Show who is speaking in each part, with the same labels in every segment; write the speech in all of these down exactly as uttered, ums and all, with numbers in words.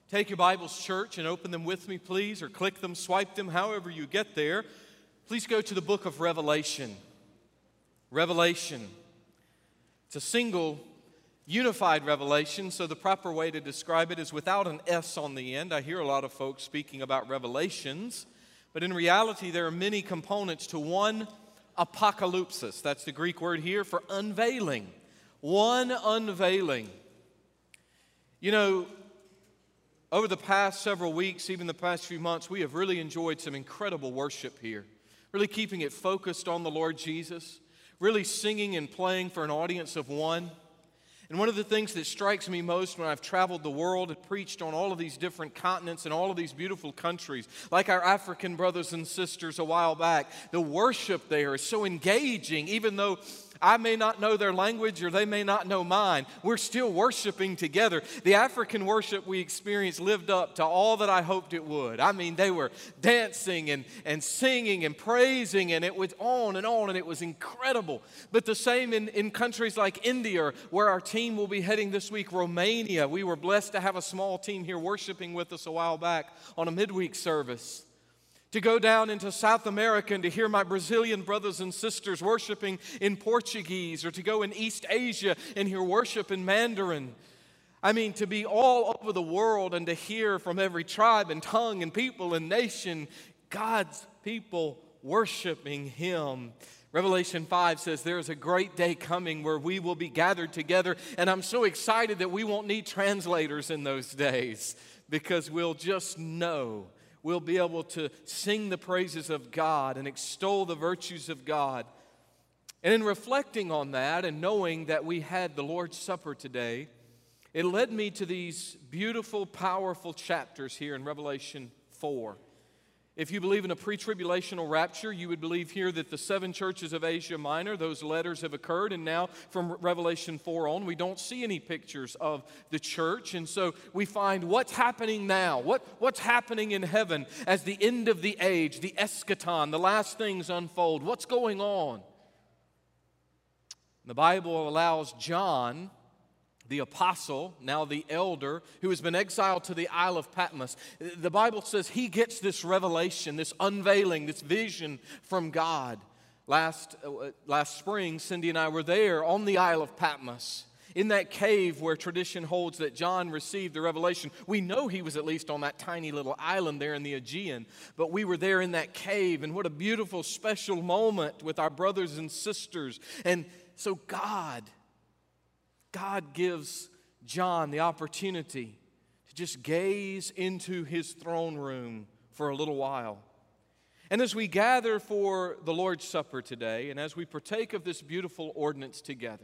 Speaker 1: Take your Bibles, church, and open them with me, please, or click them, swipe them, however you get there. Please go to the book of Revelation. Revelation. It's a single, unified revelation, so the proper way to describe it is without an S on the end. I hear a lot of folks speaking about revelations, but in reality, there are many components to one apocalypsis. That's the Greek word here for unveiling. One unveiling. You know, over the past several weeks, even the past few months, we have really enjoyed some incredible worship here. Really keeping it focused on the Lord Jesus. Really singing and playing for an audience of one. And one of the things that strikes me most when I've traveled the world and preached on all of these different continents and all of these beautiful countries, like our African brothers and sisters a while back, the worship there is so engaging, even though I may not know their language or they may not know mine. We're still worshiping together. The African worship we experienced lived up to all that I hoped it would. I mean, they were dancing and, and singing and praising, and it was on and on, and it was incredible. But the same in, in countries like India, where our team will be heading this week, Romania. We were blessed to have a small team here worshiping with us a while back on a midweek service. To go down into South America and to hear my Brazilian brothers and sisters worshiping in Portuguese, or to go in East Asia and hear worship in Mandarin. I mean, to be all over the world and to hear from every tribe and tongue and people and nation, God's people worshiping Him. Revelation five says there is a great day coming where we will be gathered together, and I'm so excited that we won't need translators in those days, because we'll just know. We'll be able to sing the praises of God and extol the virtues of God. And in reflecting on that and knowing that we had the Lord's Supper today, it led me to these beautiful, powerful chapters here in Revelation four. If you believe in a pre-tribulational rapture, you would believe here that the seven churches of Asia Minor, those letters have occurred, and now from Revelation four on, we don't see any pictures of the church, and so we find what's happening now, what, what's happening in heaven as the end of the age, the eschaton, the last things unfold, what's going on. The Bible allows John, the apostle, now the elder, who has been exiled to the Isle of Patmos. The Bible says he gets this revelation, this unveiling, this vision from God. Last, uh, last spring, Cindy and I were there on the Isle of Patmos, in that cave where tradition holds that John received the revelation. We know he was at least on that tiny little island there in the Aegean, but we were there in that cave, and what a beautiful, special moment with our brothers and sisters. And so God... God gives John the opportunity to just gaze into his throne room for a little while. And as we gather for the Lord's Supper today, and as we partake of this beautiful ordinance together,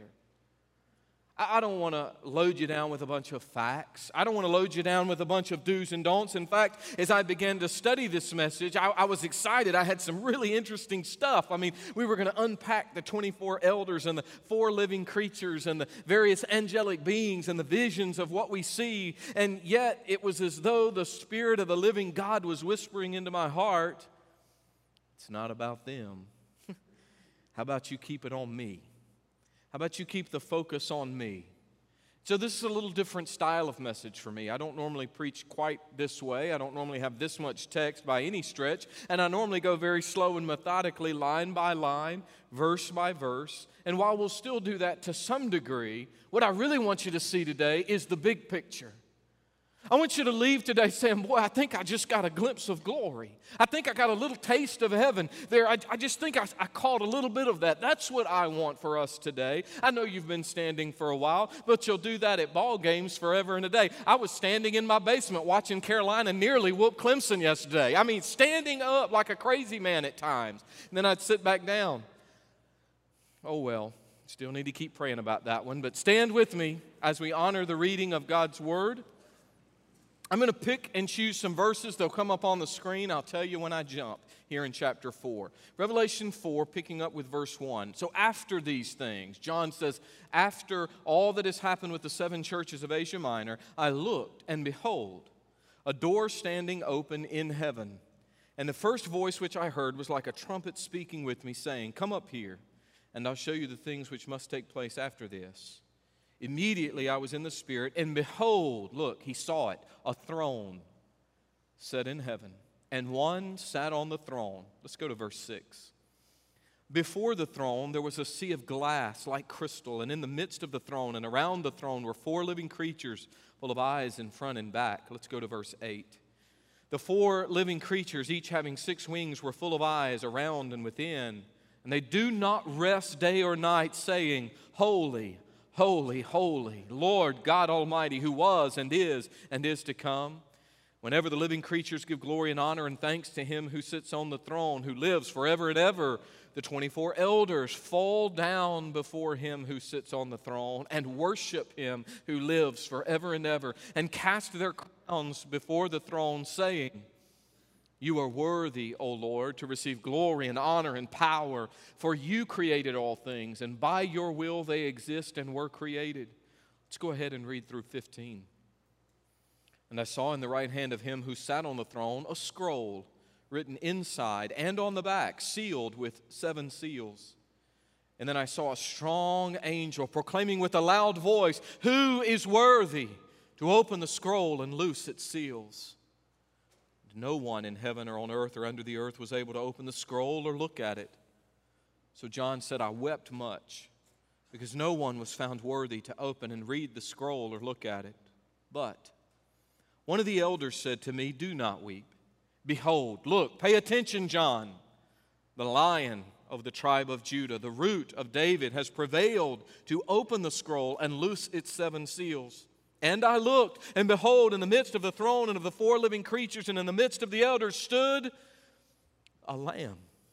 Speaker 1: I don't want to load you down with a bunch of facts. I don't want to load you down with a bunch of do's and don'ts. In fact, as I began to study this message, I, I was excited. I had some really interesting stuff. I mean, we were going to unpack the twenty-four elders and the four living creatures and the various angelic beings and the visions of what we see. And yet, it was as though the Spirit of the living God was whispering into my heart, it's not about them. How about you keep it on me? How about you keep the focus on me? So this is a little different style of message for me. I don't normally preach quite this way. I don't normally have this much text by any stretch. And I normally go very slow and methodically, line by line, verse by verse. And while we'll still do that to some degree, what I really want you to see today is the big picture. I want you to leave today saying, boy, I think I just got a glimpse of glory. I think I got a little taste of heaven there. I, I just think I, I caught a little bit of that. That's what I want for us today. I know you've been standing for a while, but you'll do that at ball games forever and a day. I was standing in my basement watching Carolina nearly whoop Clemson yesterday. I mean, standing up like a crazy man at times. And then I'd sit back down. Oh, well, still need to keep praying about that one. But stand with me as we honor the reading of God's Word. I'm going to pick and choose some verses. They'll come up on the screen. I'll tell you when I jump here in chapter four. Revelation four, picking up with verse one. So after these things, John says, after all that has happened with the seven churches of Asia Minor, I looked, and behold, a door standing open in heaven. And the first voice which I heard was like a trumpet speaking with me, saying, come up here, and I'll show you the things which must take place after this. Immediately I was in the Spirit, and behold, look, he saw it, a throne set in heaven, and one sat on the throne. Let's go to verse six. Before the throne there was a sea of glass like crystal, and in the midst of the throne and around the throne were four living creatures full of eyes in front and back. Let's go to verse eight. The four living creatures, each having six wings, were full of eyes around and within, and they do not rest day or night, saying, Holy, holy, holy, Lord God Almighty, who was and is and is to come. Whenever the living creatures give glory and honor and thanks to Him who sits on the throne, who lives forever and ever, the twenty-four elders fall down before Him who sits on the throne and worship Him who lives forever and ever, and cast their crowns before the throne, saying, You are worthy, O Lord, to receive glory and honor and power, for You created all things, and by Your will they exist and were created. Let's go ahead and read through fifteen. And I saw in the right hand of Him who sat on the throne a scroll written inside and on the back, sealed with seven seals. And then I saw a strong angel proclaiming with a loud voice, Who is worthy to open the scroll and loose its seals? And no one in heaven or on earth or under the earth was able to open the scroll or look at it. So John said, I wept much, because no one was found worthy to open and read the scroll or look at it. But one of the elders said to me, Do not weep. Behold, look, pay attention, John. The Lion of the tribe of Judah, the Root of David, has prevailed to open the scroll and loose its seven seals. And I looked, and behold, in the midst of the throne and of the four living creatures and in the midst of the elders stood a lamb.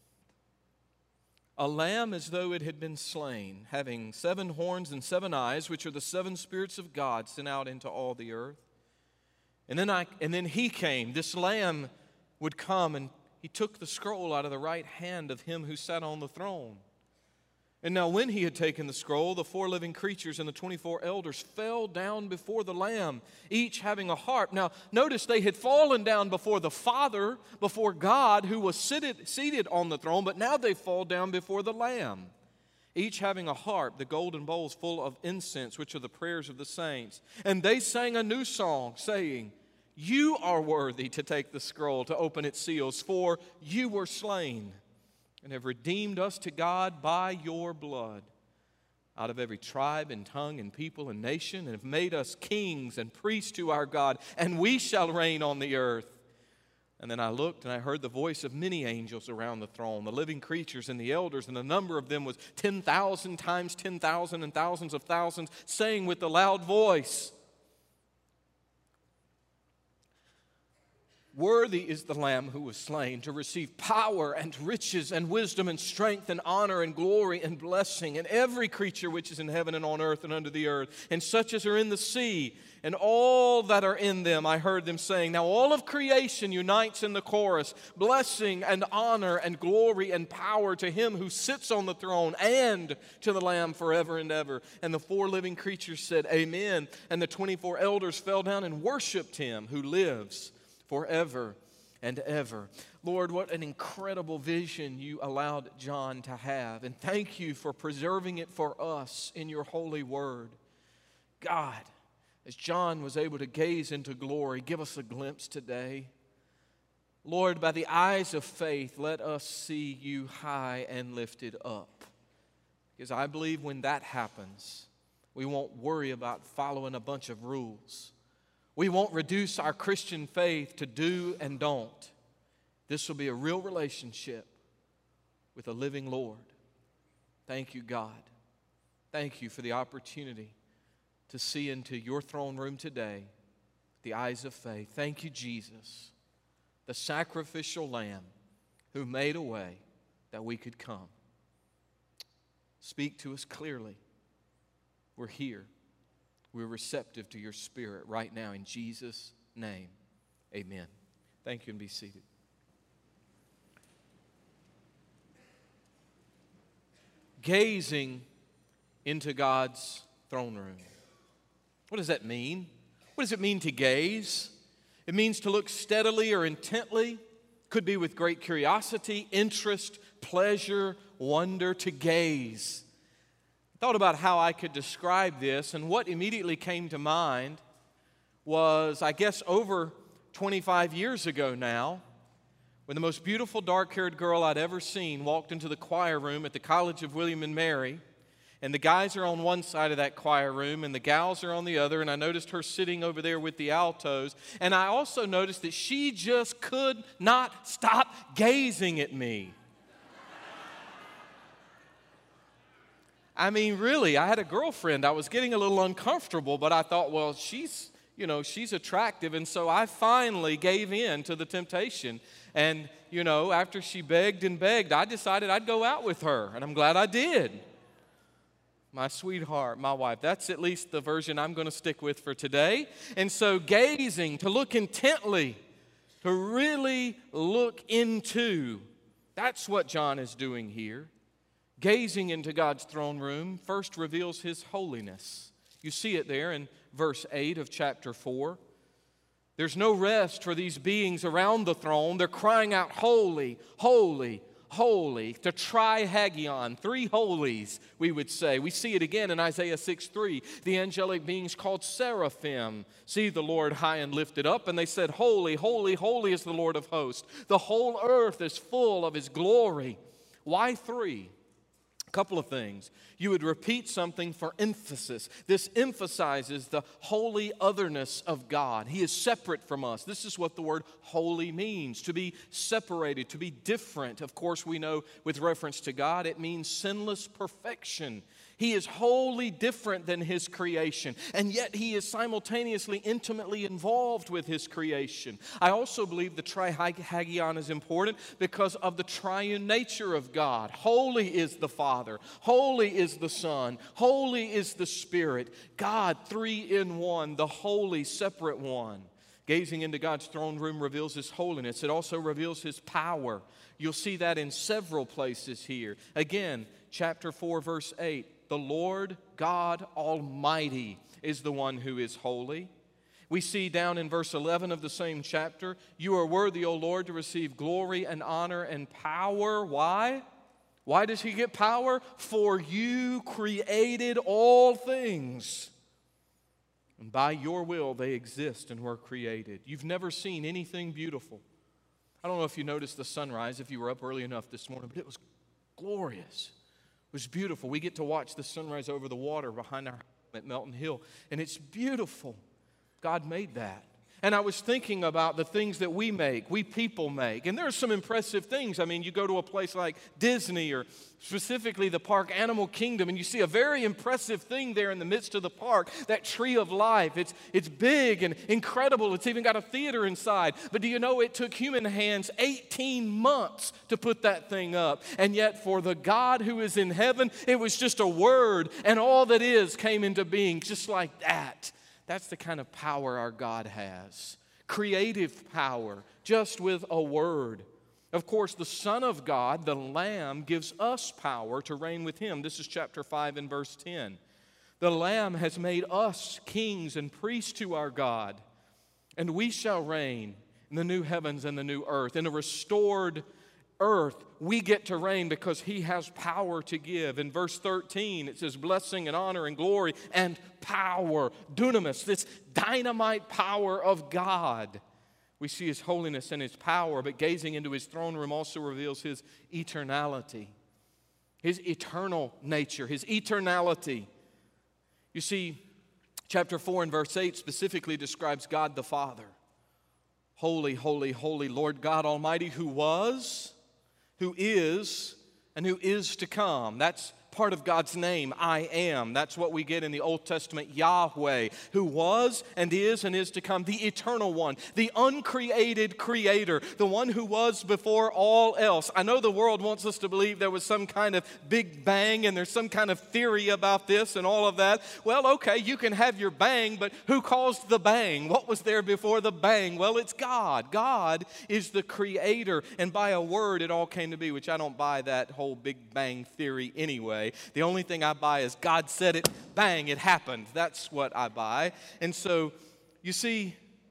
Speaker 1: A lamb as though it had been slain, having seven horns and seven eyes, which are the seven spirits of God sent out into all the earth. And then I, and then he came, this lamb would come, and he took the scroll out of the right hand of Him who sat on the throne. And now when he had taken the scroll, the four living creatures and the twenty-four elders fell down before the Lamb, each having a harp. Now notice they had fallen down before the Father, before God who was seated, seated on the throne, but now they fall down before the Lamb, each having a harp, the golden bowls full of incense, which are the prayers of the saints. And they sang a new song, saying, You are worthy to take the scroll, to open its seals, for You were slain and have redeemed us to God by Your blood out of every tribe and tongue and people and nation, and have made us kings and priests to our God, and we shall reign on the earth. And then I looked, and I heard the voice of many angels around the throne, the living creatures and the elders, and the number of them was ten thousand times ten thousand and thousands of thousands, saying with a loud voice, Worthy is the Lamb who was slain to receive power and riches and wisdom and strength and honor and glory and blessing, and every creature which is in heaven and on earth and under the earth, and such as are in the sea, and all that are in them. I heard them saying, Now all of creation unites in the chorus, blessing and honor and glory and power to Him who sits on the throne and to the Lamb forever and ever. And the four living creatures said, Amen. And the twenty-four elders fell down and worshiped Him who lives forever and ever. Lord, what an incredible vision You allowed John to have. And thank You for preserving it for us in Your holy word. God, as John was able to gaze into glory, give us a glimpse today. Lord, by the eyes of faith, let us see You high and lifted up. Because I believe when that happens, we won't worry about following a bunch of rules. We won't reduce our Christian faith to do and don't. This will be a real relationship with a living Lord. Thank You, God. Thank You for the opportunity to see into Your throne room today with the eyes of faith. Thank You, Jesus, the sacrificial Lamb who made a way that we could come. Speak to us clearly. We're here. We're receptive to Your Spirit right now in Jesus' name. Amen. Thank you, and be seated. Gazing into God's throne room. What does that mean? What does it mean to gaze? It means to look steadily or intently. Could be with great curiosity, interest, pleasure, wonder, to gaze. I thought about how I could describe this, and what immediately came to mind was, I guess, over twenty-five years ago now, when the most beautiful dark-haired girl I'd ever seen walked into the choir room at the College of William and Mary, and the guys are on one side of that choir room, and the gals are on the other, and I noticed her sitting over there with the altos, and I also noticed that she just could not stop gazing at me. I mean, really, I had a girlfriend. I was getting a little uncomfortable, but I thought, well, she's, you know, she's attractive, and so I finally gave in to the temptation. And, you know, after she begged and begged, I decided I'd go out with her, and I'm glad I did. My sweetheart, my wife, that's at least the version I'm going to stick with for today. And so gazing, to look intently, to really look into, that's what John is doing here. Gazing into God's throne room first reveals His holiness. You see it there in verse eight of chapter four. There's no rest for these beings around the throne. They're crying out, holy, holy, holy, to trihagion, three holies, we would say. We see it again in Isaiah six three. The angelic beings called seraphim see the Lord high and lifted up, and they said, holy, holy, holy is the Lord of hosts. The whole earth is full of His glory. Why three? Couple of things. You would repeat something for emphasis. This emphasizes the holy otherness of God. He is separate from us. This is what the word holy means, to be separated, to be different. Of course, we know with reference to God, it means sinless perfection. He is wholly different than His creation, and yet He is simultaneously intimately involved with His creation. I also believe the trihagion is important because of the triune nature of God. Holy is the Father, holy is the Son, holy is the Spirit. God, three in one, the holy, separate one. Gazing into God's throne room reveals His holiness. It also reveals His power. You'll see that in several places here. Again, chapter four, verse eight. The Lord God Almighty is the one who is holy. We see down in verse eleven of the same chapter, you are worthy, O Lord, to receive glory and honor and power. Why? Why does He get power? For you created all things, and by your will they exist and were created. You've never seen anything beautiful. I don't know if you noticed the sunrise, if you were up early enough this morning, but it was glorious. It was beautiful. We get to watch the sunrise over the water behind our home at Melton Hill, and it's beautiful. God made that. And I was thinking about the things that we make, we people make. And there are some impressive things. I mean, you go to a place like Disney or specifically the park Animal Kingdom, and you see a very impressive thing there in the midst of the park, that tree of life. It's, it's big and incredible. It's even got a theater inside. But do you know it took human hands eighteen months to put that thing up? And yet for the God who is in heaven, it was just a word, and all that is came into being just like that. That's the kind of power our God has. Creative power, just with a word. Of course, the Son of God, the Lamb, gives us power to reign with Him. This is chapter five and verse ten. The Lamb has made us kings and priests to our God, and we shall reign in the new heavens and the new earth. In a restored earth, we get to reign because He has power to give. In verse thirteen, it says blessing and honor and glory and power, dunamis, this dynamite power of God. We see His holiness and His power, but gazing into His throne room also reveals His eternality, His eternal nature, His eternality. You see, chapter four and verse eight specifically describes God the Father. Holy, holy, holy Lord God Almighty, who was, who is, and who is to come. That's part of God's name, I am. That's what we get in the Old Testament, Yahweh, who was and is and is to come, the eternal one, the uncreated creator, the one who was before all else. I know the world wants us to believe there was some kind of big bang and there's some kind of theory about this and all of that. Well, okay, you can have your bang, but who caused the bang? What was there before the bang? Well, it's God. God is the creator, and by a word it all came to be, which I don't buy that whole big bang theory anyway. The only thing I buy is God said it, bang, it happened. That's what I buy. And so, you see,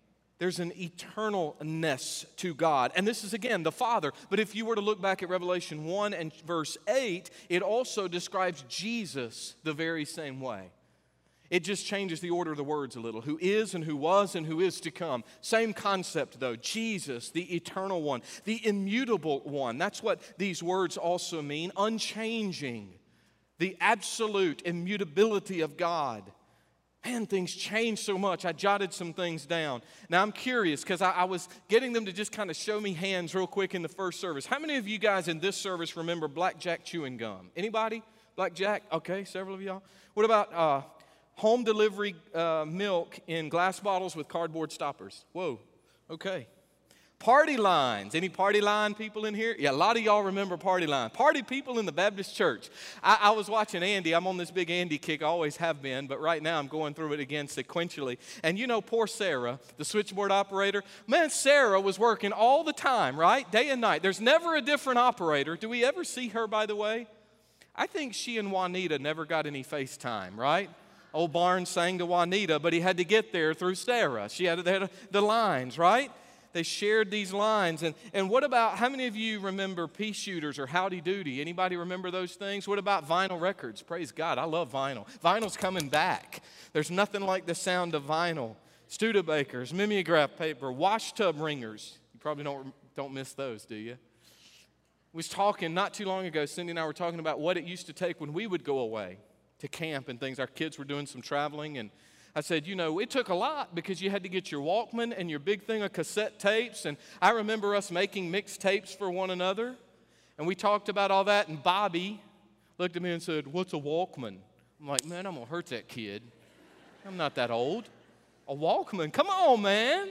Speaker 1: There's an eternalness to God. And this is, again, the Father. But if you were to look back at Revelation one and verse eight, it also describes Jesus the very same way. It just changes the order of the words a little. Who is and who was and who is to come. Same concept, though. Jesus, the eternal one, the immutable one. That's what these words also mean. Unchanging. The absolute immutability of God. Man, things change so much. I jotted some things down. Now, I'm curious because I, I was getting them to just kind of show me hands real quick in the first service. How many of you guys in this service remember Blackjack chewing gum? Anybody? Blackjack? Okay, several of y'all. What about uh, home delivery uh, milk in glass bottles with cardboard stoppers? Whoa, okay. Party lines. Any party line people in here? Yeah, a lot of y'all remember party line. Party people in the Baptist church. I, I was watching Andy. I'm on this big Andy kick. I always have been, but right now I'm going through it again sequentially. And you know poor Sarah, the switchboard operator. Man, Sarah was working all the time, right? Day and night. There's never a different operator. Do we ever see her, by the way? I think she and Juanita never got any FaceTime, right? Old Barnes sang to Juanita, but he had to get there through Sarah. She had, they had the lines, right? They shared these lines. And, and what about, how many of you remember pea shooters or howdy doody? Anybody remember those things? What about vinyl records? Praise God, I love vinyl. Vinyl's coming back. There's nothing like the sound of vinyl. Studebakers, mimeograph paper, wash tub ringers. You probably don't, don't miss those, do you? We was talking not too long ago, Cindy and I were talking about what it used to take when we would go away to camp and things. Our kids were doing some traveling, and I said, you know, it took a lot because you had to get your Walkman and your big thing of cassette tapes. And I remember us making mixed tapes for one another. And we talked about all that. And Bobby looked at me and said, what's a Walkman? I'm like, man, I'm going to hurt that kid. I'm not that old. A Walkman? Come on, man.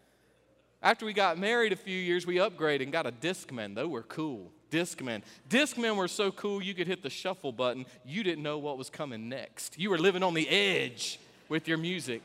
Speaker 1: After we got married a few years, we upgraded and got a Discman. They were cool. Discman. Discmen were so cool you could hit the shuffle button. You didn't know what was coming next. You were living on the edge with your music.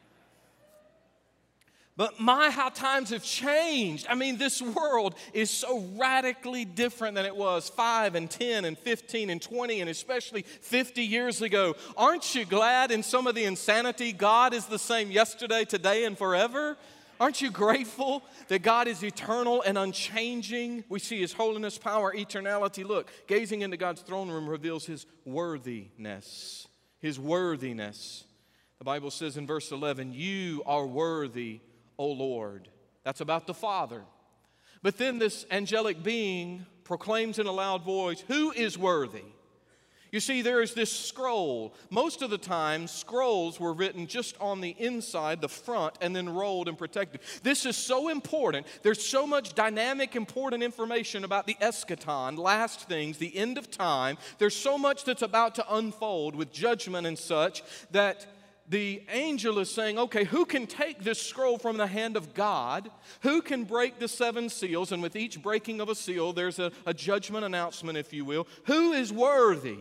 Speaker 1: But my, how times have changed. I mean, this world is so radically different than it was five and ten and fifteen and twenty and especially fifty years ago. Aren't you glad in some of the insanity God is the same yesterday, today, and forever? Aren't you grateful that God is eternal and unchanging? We see His holiness, power, eternality. Look, gazing into God's throne room reveals His worthiness. His worthiness. The Bible says in verse eleven, you are worthy, O Lord. That's about the Father. But then this angelic being proclaims in a loud voice, who is worthy? You see, there is this scroll. Most of the time, scrolls were written just on the inside, the front, and then rolled and protected. This is so important. There's so much dynamic, important information about the eschaton, last things, the end of time. There's so much that's about to unfold with judgment and such that the angel is saying, okay, who can take this scroll from the hand of God? Who can break the seven seals? And with each breaking of a seal, there's a, a judgment announcement, if you will. Who is worthy?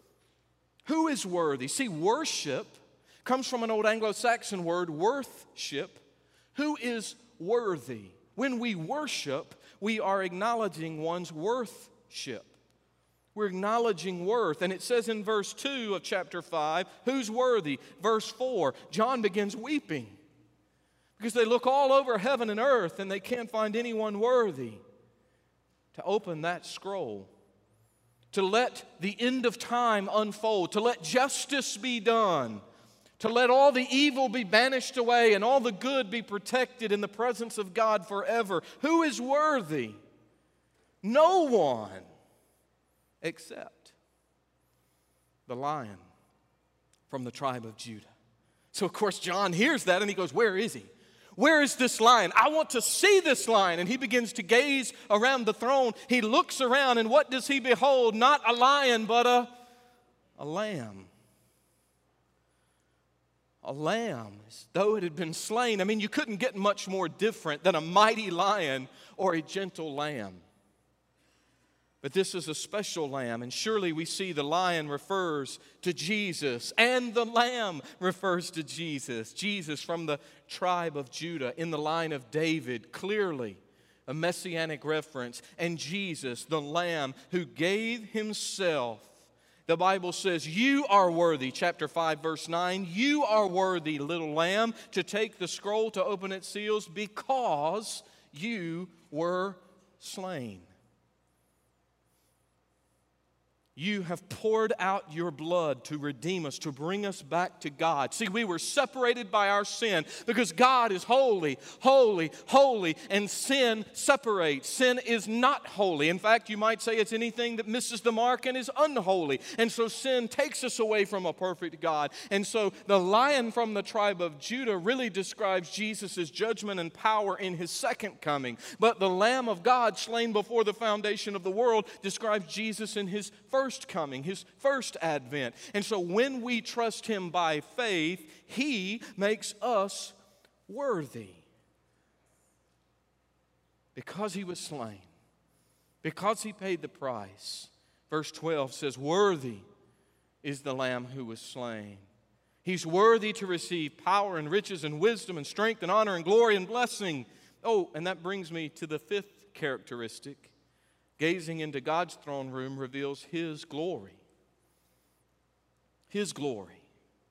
Speaker 1: Who is worthy? See, worship comes from an old Anglo-Saxon word, worthship. Who is worthy? When we worship, we are acknowledging one's worthship. We're acknowledging worth. And it says in verse two of chapter five, who's worthy? Verse four, John begins weeping because they look all over heaven and earth and they can't find anyone worthy to open that scroll, to let the end of time unfold, to let justice be done, to let all the evil be banished away and all the good be protected in the presence of God forever. Who is worthy? No one. Except the Lion from the tribe of Judah. So, of course, John hears that and he goes, where is he? Where is this lion? I want to see this lion. And he begins to gaze around the throne. He looks around and what does he behold? Not a lion, but a, a lamb. A lamb, as though it had been slain. I mean, you couldn't get much more different than a mighty lion or a gentle lamb. But this is a special lamb, and surely we see the lion refers to Jesus, and the lamb refers to Jesus. Jesus from the tribe of Judah, in the line of David, clearly a messianic reference. And Jesus, the lamb who gave himself, the Bible says, you are worthy, chapter five, verse nine, you are worthy, little lamb, to take the scroll to open its seals because you were slain. You have poured out your blood to redeem us, to bring us back to God. See, we were separated by our sin because God is holy, holy, holy, and sin separates. Sin is not holy. In fact, you might say it's anything that misses the mark and is unholy. And so sin takes us away from a perfect God. And so the Lion from the tribe of Judah really describes Jesus' judgment and power in his second coming. But the Lamb of God slain before the foundation of the world describes Jesus in his first coming, his first advent. And so when we trust him by faith, he makes us worthy. Because he was slain, because he paid the price. Verse twelve says, worthy is the Lamb who was slain. He's worthy to receive power and riches and wisdom and strength and honor and glory and blessing. Oh, and that brings me to the fifth characteristic. Gazing into God's throne room reveals his glory. His glory.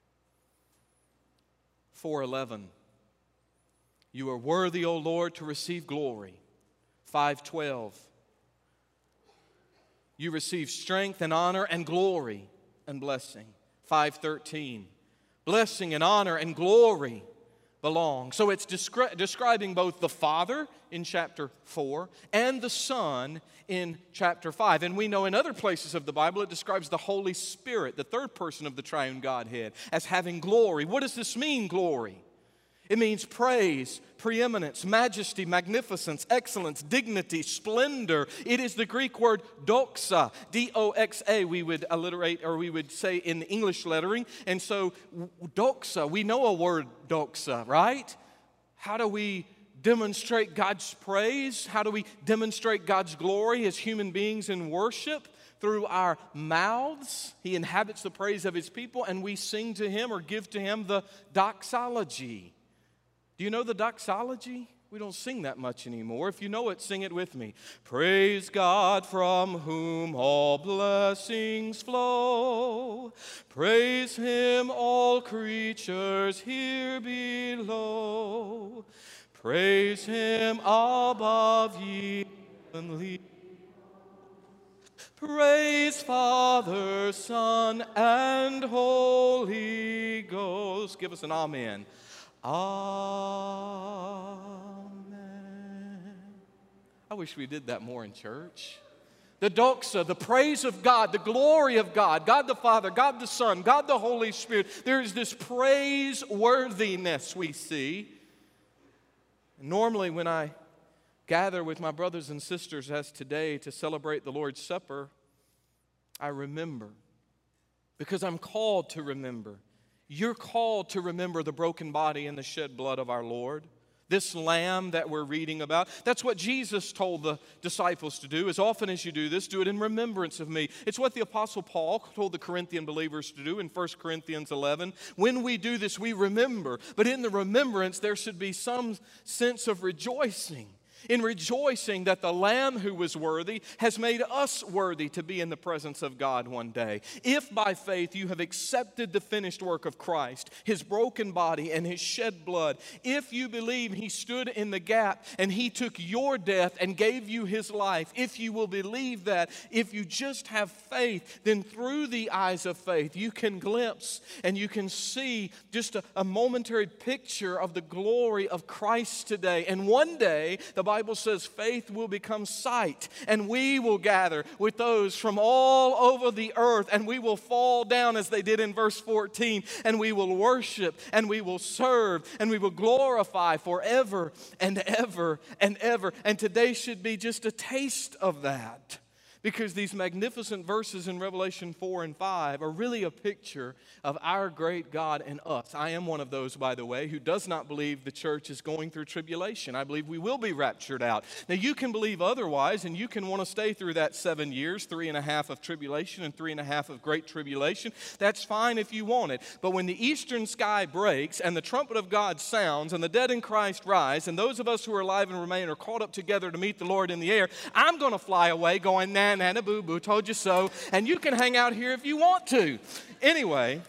Speaker 1: four eleven. You are worthy, O Lord, to receive glory. five twelve. You receive strength and honor and glory and blessing. five thirteen. Blessing and honor and glory belong. So it's descri- describing both the Father in chapter four and the Son in chapter five. And we know in other places of the Bible it describes the Holy Spirit, the third person of the triune Godhead, as having glory. What does this mean, glory? It means praise, preeminence, majesty, magnificence, excellence, dignity, splendor. It is the Greek word doxa, D O X A, we would alliterate, or we would say in English lettering. And so doxa, we know a word doxa, right? How do we demonstrate God's praise? How do we demonstrate God's glory as human beings in worship? Through our mouths. He inhabits the praise of his people, and we sing to him or give to him the doxology. Do you know the doxology? We don't sing that much anymore. If you know it, sing it with me. Praise God from whom all blessings flow. Praise him, all creatures here below. Praise him above ye heavenly. Praise Father, Son, and Holy Ghost. Give us an amen. Amen. I wish we did that more in church. The doxa, the praise of God, the glory of God, God the Father, God the Son, God the Holy Spirit. There's this praiseworthiness we see. Normally when I gather with my brothers and sisters as today to celebrate the Lord's Supper, I remember, because I'm called to remember. You're called to remember the broken body and the shed blood of our Lord. This lamb that we're reading about. That's what Jesus told the disciples to do. As often as you do this, do it in remembrance of me. It's what the Apostle Paul told the Corinthian believers to do in First Corinthians eleven. When we do this, we remember. But in the remembrance, there should be some sense of rejoicing. In rejoicing that the Lamb who was worthy has made us worthy to be in the presence of God one day. If by faith you have accepted the finished work of Christ, his broken body and his shed blood, if you believe he stood in the gap and he took your death and gave you his life, if you will believe that, if you just have faith, then through the eyes of faith you can glimpse and you can see just a, a momentary picture of the glory of Christ today. And one day, the Bible says faith will become sight, and we will gather with those from all over the earth, and we will fall down as they did in verse fourteen, and we will worship, and we will serve, and we will glorify forever and ever and ever. And today should be just a taste of that, because these magnificent verses in Revelation four and five are really a picture of our great God and us. I am one of those, by the way, who does not believe the church is going through tribulation. I believe we will be raptured out. Now, you can believe otherwise, and you can want to stay through that seven years, three and a half of tribulation and three and a half of great tribulation. That's fine if you want it. But when the eastern sky breaks and the trumpet of God sounds and the dead in Christ rise and those of us who are alive and remain are caught up together to meet the Lord in the air, I'm going to fly away going, now man, Nana Boo Boo told you so, and you can hang out here if you want to. Anyway,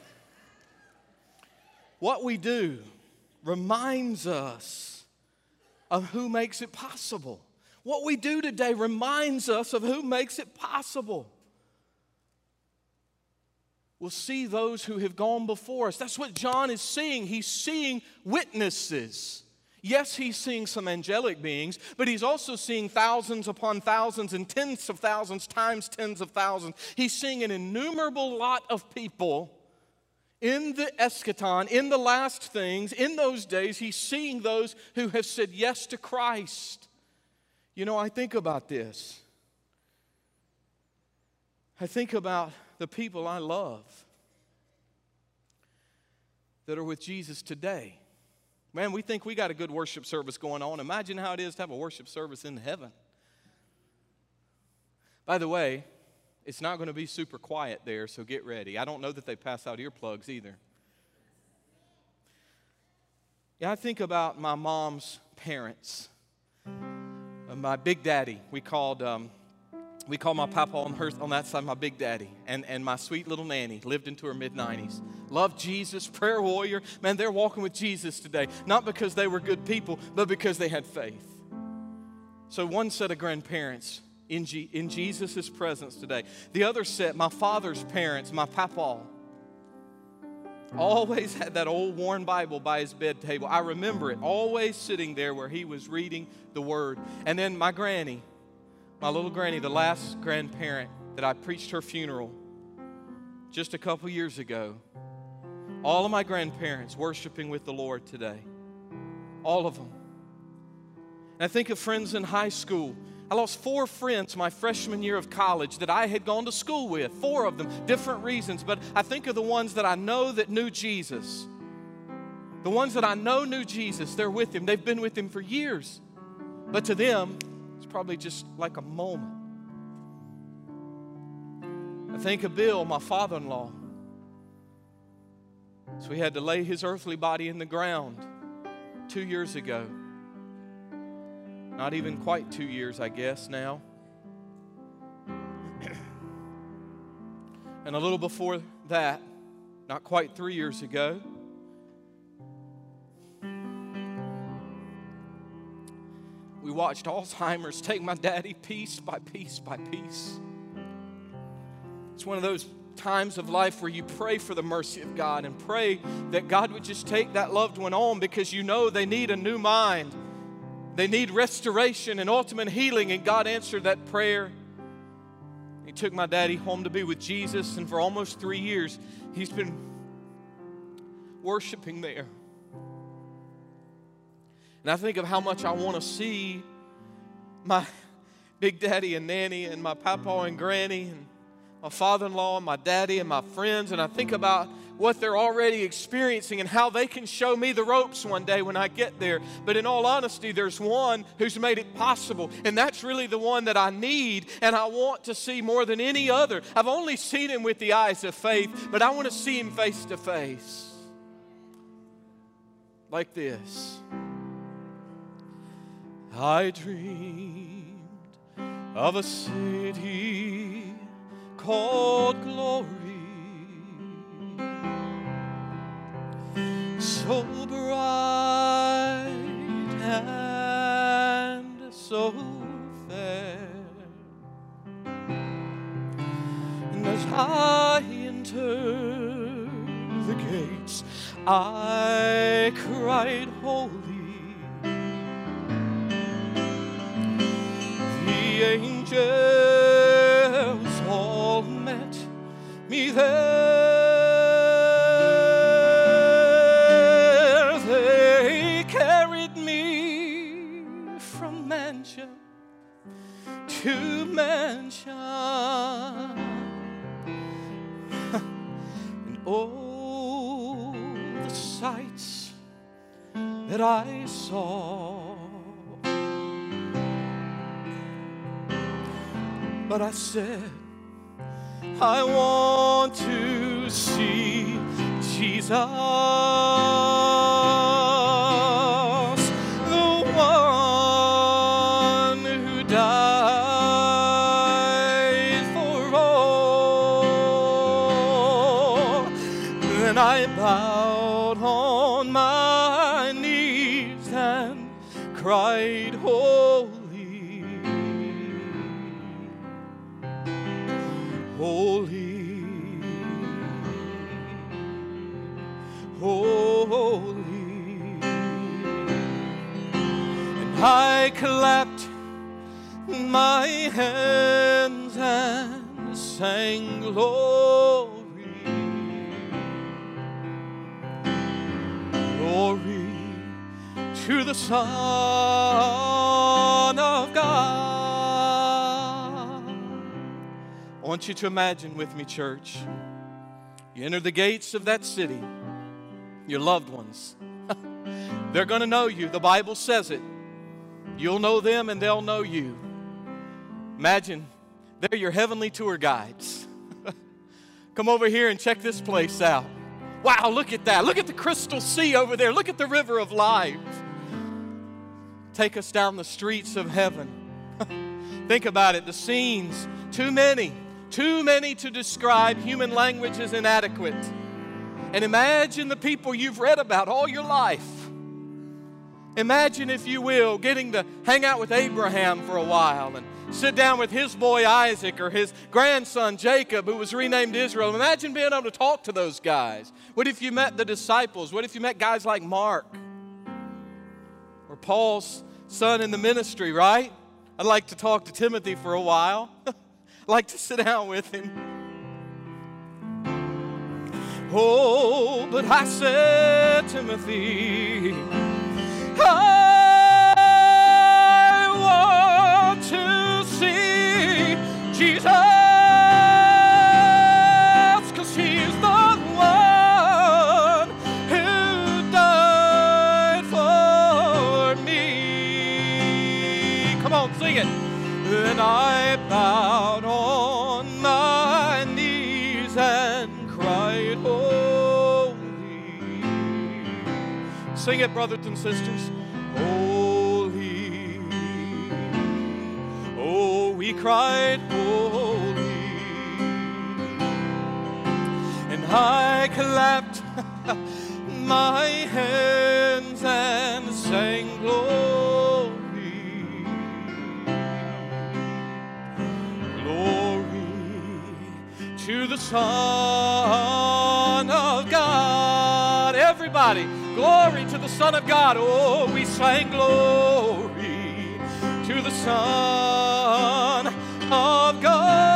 Speaker 1: what we do reminds us of who makes it possible. What we do today reminds us of who makes it possible. We'll see those who have gone before us. That's what John is seeing. He's seeing witnesses. Yes, he's seeing some angelic beings, but he's also seeing thousands upon thousands and tens of thousands times tens of thousands. He's seeing an innumerable lot of people in the eschaton, in the last things, in those days. He's seeing those who have said yes to Christ. You know, I think about this. I think about the people I love that are with Jesus today. Man, we think we got a good worship service going on. Imagine how it is to have a worship service in heaven. By the way, it's not going to be super quiet there, so get ready. I don't know that they pass out earplugs either. Yeah, I think about my mom's parents. Uh, my big daddy, we called... Um, We call my papa on her on that side my big daddy, and, and my sweet little nanny lived into her mid nineties. Loved Jesus, prayer warrior. Man, they're walking with Jesus today. Not because they were good people, but because they had faith. So one set of grandparents in, G, in Jesus' presence today. The other set, my father's parents, my papa, always had that old worn Bible by his bed table. I remember it, always sitting there where he was reading the Word. And then my granny, my little granny, the last grandparent that I preached her funeral just a couple years ago. All of my grandparents worshiping with the Lord today. All of them. And I think of friends in high school. I lost four friends my freshman year of college that I had gone to school with. Four of them, different reasons. But I think of the ones that I know that knew Jesus. The ones that I know knew Jesus, they're with Him. They've been with Him for years. But to them, probably just like a moment. I think of Bill, my father-in-law. So he had to lay his earthly body in the ground two years ago. Not even quite two years, I guess, now. And a little before that, not quite three years ago, we watched Alzheimer's take my daddy piece by piece by piece. It's one of those times of life where you pray for the mercy of God and pray that God would just take that loved one on, because you know they need a new mind. They need restoration and ultimate healing, and God answered that prayer. He took my daddy home to be with Jesus, and for almost three years, he's been worshiping there. And I think of how much I want to see my big daddy and nanny and my papa and granny and my father-in-law and my daddy and my friends. And I think about what they're already experiencing and how they can show me the ropes one day when I get there. But in all honesty, there's one who's made it possible. And that's really the one that I need and I want to see more than any other. I've only seen Him with the eyes of faith, but I want to see Him face to face. Like this. I dreamed of a city called glory, so bright and so fair. And as I entered the gates, I cried, holy. The angels all met me there. They carried me from mansion to mansion. And oh, the sights that I saw. But I said, I want to see Jesus, the one who died I bowed on my knees and cried, holy, holy, holy. And I clapped my hands and sang glory, glory to the Son of God. I want you to imagine with me, church. You enter the gates of that city, your loved ones. They're going to know you. The Bible says it. You'll know them and they'll know you. Imagine they're your heavenly tour guides. Come over here and check this place out. Wow, look at that. Look at the crystal sea over there. Look at the river of life. Take us down the streets of heaven. Think about it. The scenes, too many. Too many to describe. Human language is inadequate. And imagine the people you've read about all your life. Imagine, if you will, getting to hang out with Abraham for a while and sit down with his boy Isaac or his grandson Jacob, who was renamed Israel. Imagine being able to talk to those guys. What if you met the disciples? What if you met guys like Mark or Paul's son in the ministry, right? I'd like to talk to Timothy for a while. I'd like to sit down with him. Oh, but I said, Timothy, I want to see Jesus, 'cause He's the one who died for me. Come on, sing it. Then I bowed on my knees and cried, holy. Sing it, brothers and sisters. Holy. Oh, we cried, holy. And I clapped my hands and sang glory. Glory to the Son of God. Everybody, glory to the Son of God. Oh, we sang glory to the Son of God.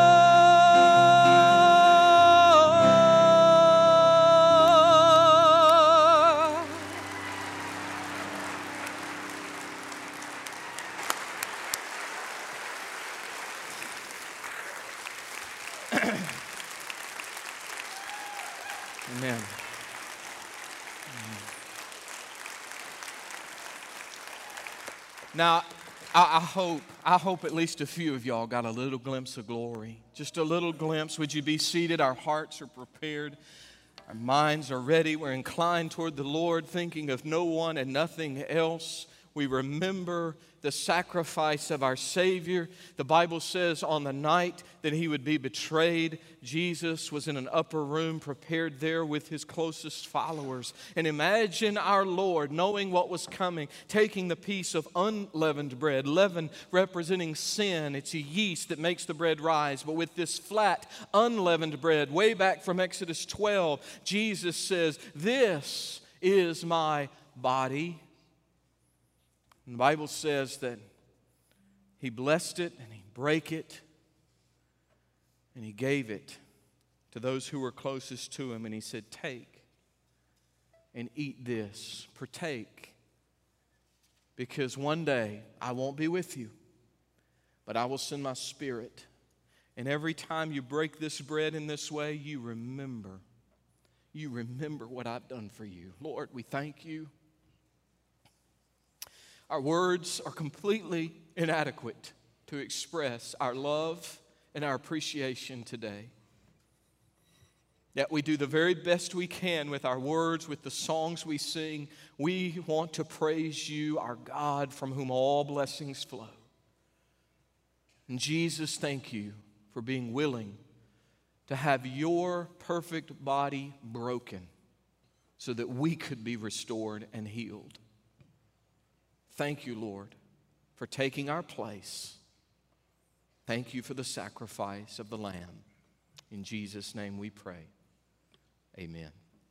Speaker 1: Amen. Now, I, I hope, I hope at least a few of y'all got a little glimpse of glory. Just a little glimpse. Would you be seated? Our hearts are prepared. Our minds are ready. We're inclined toward the Lord, thinking of no one and nothing else. We remember the sacrifice of our Savior. The Bible says on the night that He would be betrayed, Jesus was in an upper room prepared there with His closest followers. And imagine our Lord, knowing what was coming, taking the piece of unleavened bread, leaven representing sin. It's a yeast that makes the bread rise. But with this flat, unleavened bread, way back from Exodus twelve, Jesus says, "This is my body." And the Bible says that He blessed it and He broke it and He gave it to those who were closest to Him. And He said, "Take and eat this, partake, because one day I won't be with you, but I will send my Spirit. And every time you break this bread in this way, you remember, you remember what I've done for you." Lord, we thank You. Our words are completely inadequate to express our love and our appreciation today. Yet we do the very best we can with our words, with the songs we sing. We want to praise You, our God, from whom all blessings flow. And Jesus, thank You for being willing to have your perfect body broken so that we could be restored and healed. Thank you, Lord, for taking our place. Thank you for the sacrifice of the Lamb. In Jesus' name we pray. Amen.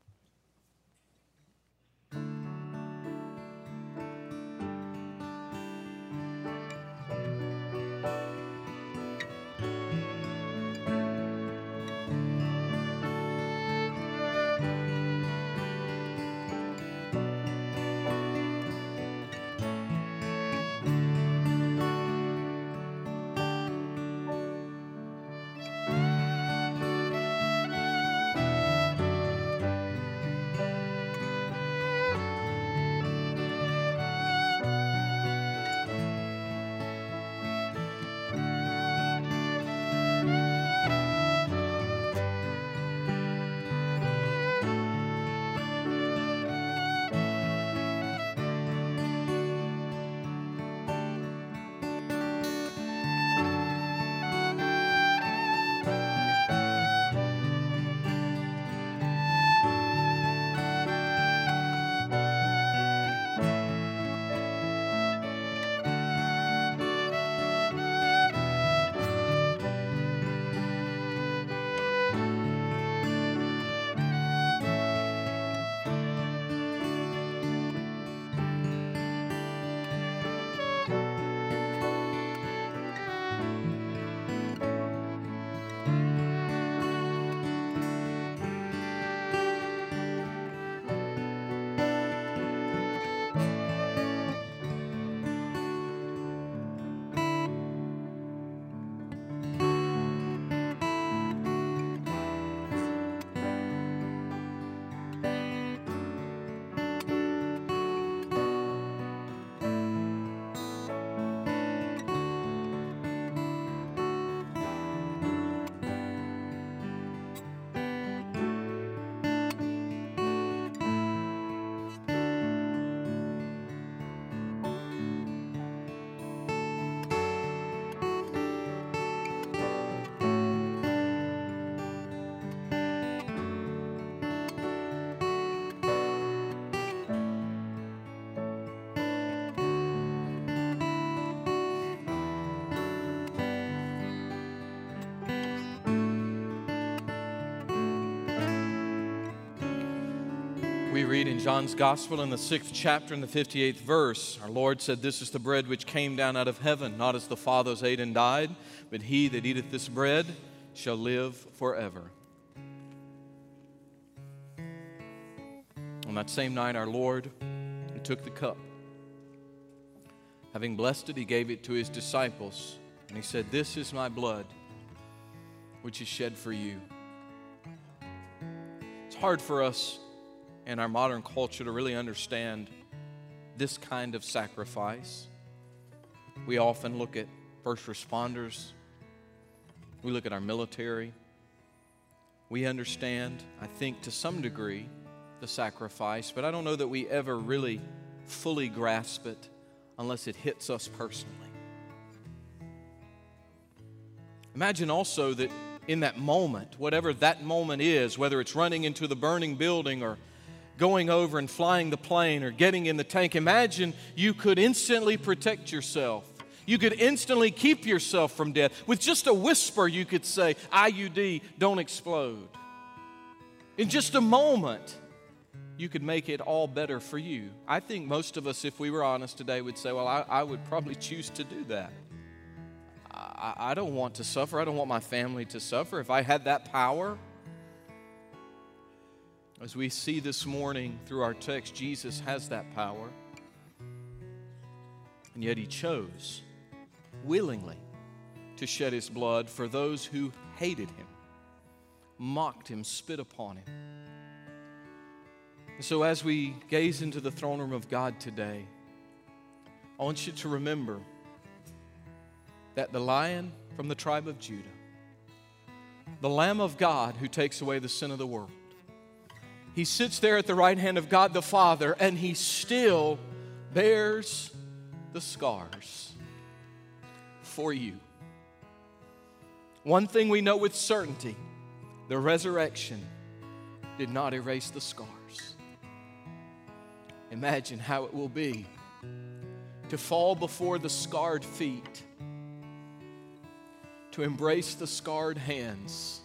Speaker 1: We read in John's Gospel in the sixth chapter in the fifty-eighth verse, our Lord said, "This is the bread which came down out of heaven, not as the fathers ate and died, but he that eateth this bread shall live forever." On that same night, our Lord he took the cup. Having blessed it, he gave it to his disciples, and he said, "This is my blood, which is shed for you." It's hard for us in our modern culture to really understand this kind of sacrifice. We often look at first responders. We look at our military. We understand, I think, to some degree, the sacrifice, but I don't know that we ever really fully grasp it unless it hits us personally. Imagine also that in that moment, whatever that moment is, whether it's running into the burning building or going over and flying the plane or getting in the tank, imagine you could instantly protect yourself. You could instantly keep yourself from death. With just a whisper, you could say, I U D, don't explode. In just a moment, you could make it all better for you. I think most of us, if we were honest today, would say, well, I, I would probably choose to do that. I, I don't want to suffer. I don't want my family to suffer. If I had that power. As we see this morning through our text, Jesus has that power. And yet he chose willingly to shed his blood for those who hated him, mocked him, spit upon him. And so as we gaze into the throne room of God today, I want you to remember that the Lion from the tribe of Judah, the Lamb of God who takes away the sin of the world, he sits there at the right hand of God the Father, and he still bears the scars for you. One thing we know with certainty, the resurrection did not erase the scars. Imagine how it will be to fall before the scarred feet, to embrace the scarred hands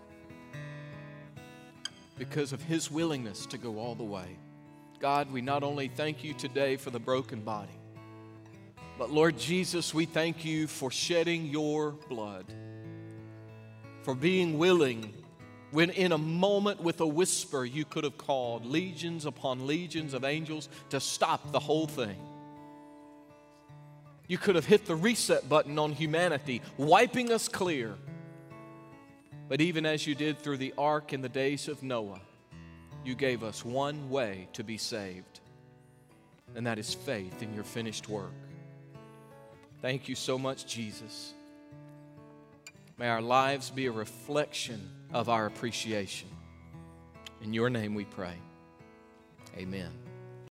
Speaker 1: because of His willingness to go all the way. God, we not only thank You today for the broken body, but Lord Jesus, we thank You for shedding Your blood, for being willing when in a moment with a whisper You could have called legions upon legions of angels to stop the whole thing. You could have hit the reset button on humanity, wiping us clear. But even as You did through the ark in the days of Noah, You gave us one way to be saved, and that is faith in Your finished work. Thank You so much, Jesus. May our lives be a reflection of our appreciation. In Your name we pray. Amen.